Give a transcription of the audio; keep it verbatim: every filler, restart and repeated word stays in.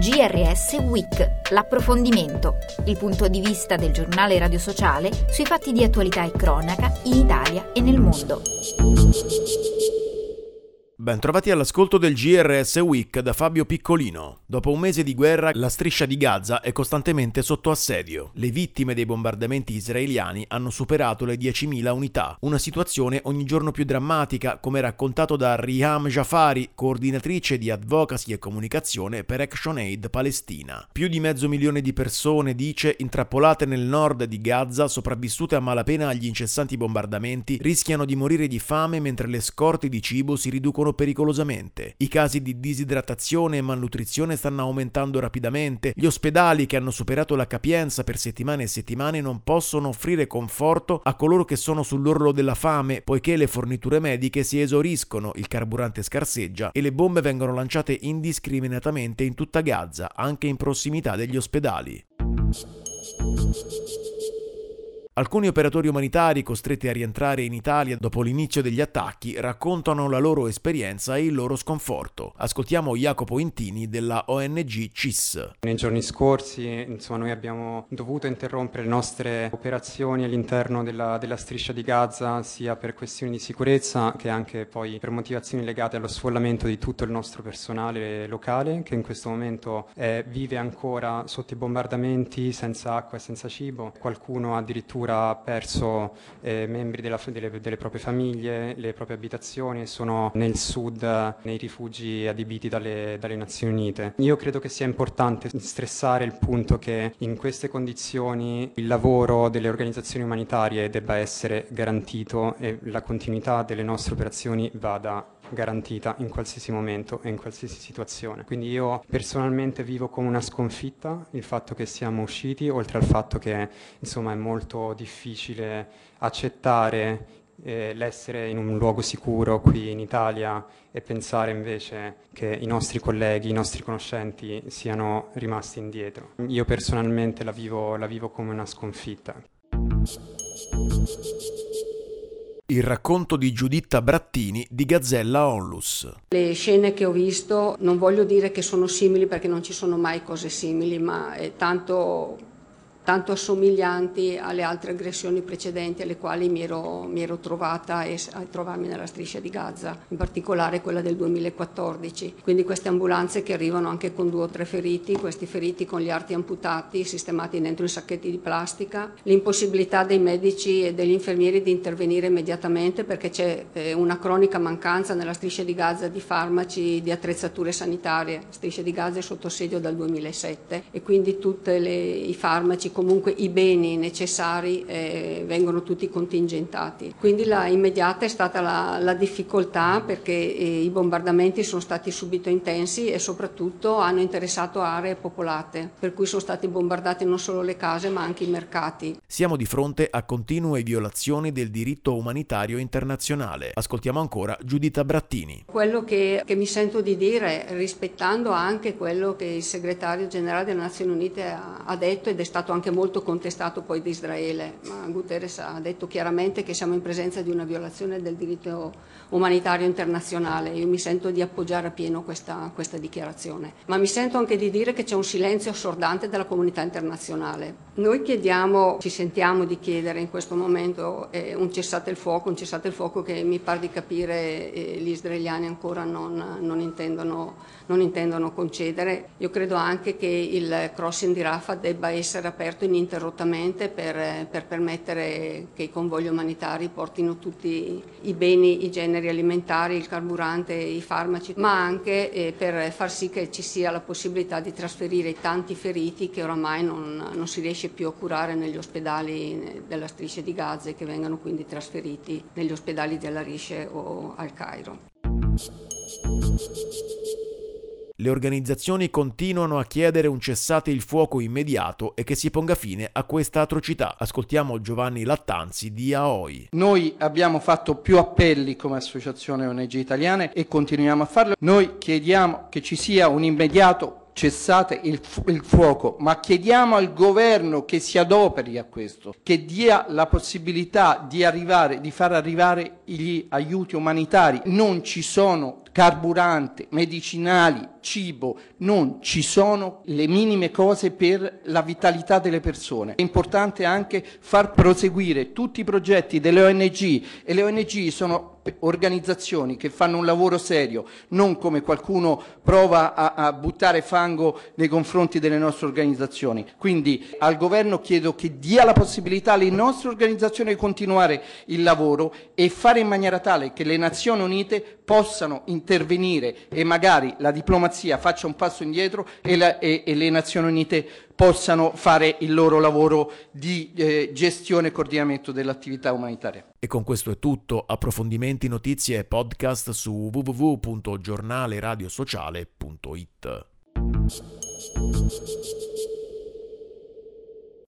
G R S Week, l'approfondimento, il punto di vista del giornale radio sociale sui fatti di attualità e cronaca in Italia e nel mondo. Ben trovati all'ascolto del G R S Week da Fabio Piccolino. Dopo un mese di guerra, la striscia di Gaza è costantemente sotto assedio. Le vittime dei bombardamenti israeliani hanno superato le diecimila unità. Una situazione ogni giorno più drammatica, come raccontato da Riham Jafari, coordinatrice di Advocacy e Comunicazione per ActionAid Palestina. Più di mezzo milione di persone, dice, intrappolate nel nord di Gaza, sopravvissute a malapena agli incessanti bombardamenti, rischiano di morire di fame mentre le scorte di cibo si riducono pericolosamente. I casi di disidratazione e malnutrizione stanno aumentando rapidamente. Gli ospedali, che hanno superato la capienza per settimane e settimane, non possono offrire conforto a coloro che sono sull'orlo della fame, poiché le forniture mediche si esauriscono, il carburante scarseggia e le bombe vengono lanciate indiscriminatamente in tutta Gaza, anche in prossimità degli ospedali. Alcuni operatori umanitari costretti a rientrare in Italia dopo l'inizio degli attacchi raccontano la loro esperienza e il loro sconforto. Ascoltiamo Jacopo Intini della O N G C I S. Nei giorni scorsi, insomma, noi abbiamo dovuto interrompere le nostre operazioni all'interno della, della striscia di Gaza, sia per questioni di sicurezza che anche poi per motivazioni legate allo sfollamento di tutto il nostro personale locale, che in questo momento eh, vive ancora sotto i bombardamenti, senza acqua e senza cibo. Qualcuno addirittura ha perso eh, membri della, delle, delle proprie famiglie, le proprie abitazioni e sono nel sud, nei rifugi adibiti dalle, dalle Nazioni Unite. Io credo che sia importante stressare il punto che in queste condizioni il lavoro delle organizzazioni umanitarie debba essere garantito e la continuità delle nostre operazioni vada garantita in qualsiasi momento e in qualsiasi situazione. Quindi io personalmente vivo come una sconfitta il fatto che siamo usciti, oltre al fatto che insomma è molto difficile accettare eh, l'essere in un luogo sicuro qui in Italia e pensare invece che i nostri colleghi, i nostri conoscenti siano rimasti indietro. Io personalmente la vivo, la vivo come una sconfitta. Il racconto di Giuditta Brattini di Gazzella Onlus. Le scene che ho visto non voglio dire che sono simili perché non ci sono mai cose simili, ma è tanto, tanto assomiglianti alle altre aggressioni precedenti alle quali mi ero, mi ero trovata e, a trovarmi nella striscia di Gaza, in particolare quella del duemilaquattordici. Quindi queste ambulanze che arrivano anche con due o tre feriti, questi feriti con gli arti amputati, sistemati dentro i sacchetti di plastica, l'impossibilità dei medici e degli infermieri di intervenire immediatamente perché c'è eh, una cronica mancanza nella striscia di Gaza di farmaci, di attrezzature sanitarie. La striscia di Gaza è sotto assedio dal duemilasette e quindi tutti i farmaci, comunque i beni necessari eh, vengono tutti contingentati. Quindi la immediata è stata la, la difficoltà perché eh, i bombardamenti sono stati subito intensi e soprattutto hanno interessato aree popolate, per cui sono stati bombardati non solo le case ma anche i mercati. Siamo di fronte a continue violazioni del diritto umanitario internazionale. Ascoltiamo ancora Giuditta Brattini. Quello che, che mi sento di dire, rispettando anche quello che il segretario generale delle Nazioni Unite ha, ha detto ed è stato anche anche molto contestato poi da Israele, ma Guterres ha detto chiaramente che siamo in presenza di una violazione del diritto umanitario internazionale. Io mi sento di appoggiare appieno questa, questa dichiarazione, ma mi sento anche di dire che c'è un silenzio assordante della comunità internazionale. Noi chiediamo, ci sentiamo di chiedere in questo momento eh, un cessate il fuoco, un cessate il fuoco che mi pare di capire eh, gli israeliani ancora non, non, intendono, non intendono concedere. Io credo anche che il crossing di Rafah debba essere aperto ininterrottamente per, per permettere che i convogli umanitari portino tutti i beni, i generi alimentari, il carburante, i farmaci, ma anche eh, per far sì che ci sia la possibilità di trasferire i tanti feriti che oramai non, non si riesce più a curare negli ospedali della striscia di Gaza e che vengano quindi trasferiti negli ospedali di Al-Arish o al Cairo. Le organizzazioni continuano a chiedere un cessate il fuoco immediato e che si ponga fine a questa atrocità. Ascoltiamo Giovanni Lattanzi di A O I. Noi abbiamo fatto più appelli come associazione O N G italiane e continuiamo a farlo. Noi chiediamo che ci sia un immediato cessate il, fu- il fuoco, ma chiediamo al governo che si adoperi a questo, che dia la possibilità di arrivare, di far arrivare gli aiuti umanitari. Non ci sono carburanti, medicinali, cibo, non ci sono le minime cose per la vitalità delle persone. È importante anche far proseguire tutti i progetti delle O N G, e le O N G sono organizzazioni che fanno un lavoro serio, non come qualcuno prova a, a buttare fango nei confronti delle nostre organizzazioni. Quindi al governo chiedo che dia la possibilità alle nostre organizzazioni di continuare il lavoro e fare in maniera tale che le Nazioni Unite possano intervenire e magari la diplomazia faccia un passo indietro e, la, e, e le Nazioni Unite possano fare il loro lavoro di eh, gestione e coordinamento dell'attività umanitaria. E con questo è tutto. Approfondimenti, notizie e podcast su w w w punto giornale radio sociale punto it.